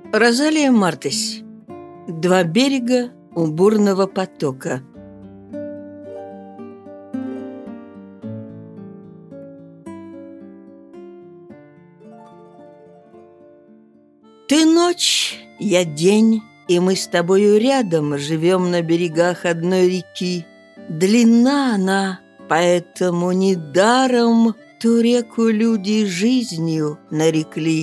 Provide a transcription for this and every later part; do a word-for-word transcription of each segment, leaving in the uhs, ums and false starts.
Розалия Мартысь. Два берега у бурного потока. Ты ночь, я день, и мы с тобою рядом живем на берегах одной реки. Длинна она, поэтому недаром ту реку люди жизнью нарекли.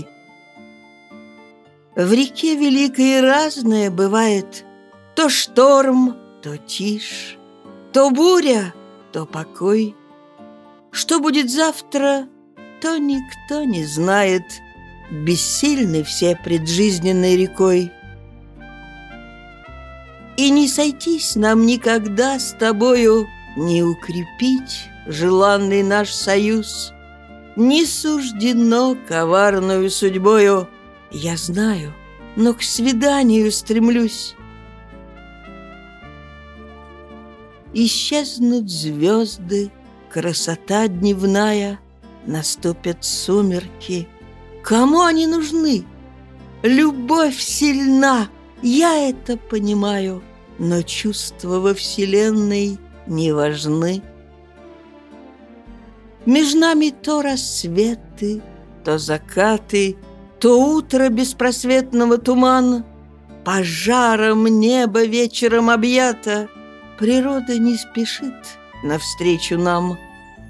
В реке великой разное бывает: то шторм, то тишь, то буря, то покой. Что будет завтра, то никто не знает. Бессильны все пред жизненной рекой. И не сойтись нам никогда с тобою, не укрепить желанный наш союз. Не суждено коварную судьбою, я знаю, но к свиданию стремлюсь. Исчезнут звезды, красота дневная, наступят сумерки. Кому они нужны? Любовь сильна, я это понимаю, но чувства во вселенной не важны. Меж нами то рассветы, то закаты, то утро беспросветного тумана. Пожаром небо вечером объято, природа не спешит навстречу нам.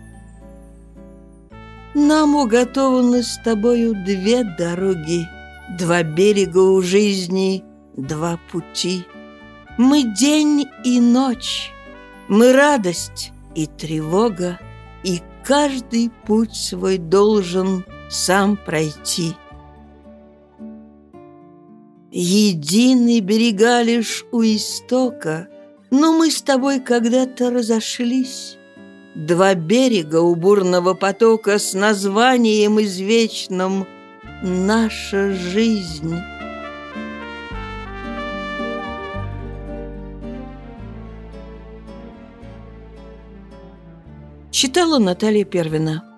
Нам уготованы с тобою две дороги, два берега у жизни, два пути. Мы день и ночь, мы радость и тревога, и каждый путь свой должен сам пройти. Едины берега лишь у истока, но мы с тобой когда-то разошлись. Два берега у бурного потока с названием извечным «Наша жизнь». Читала Наталья Первина.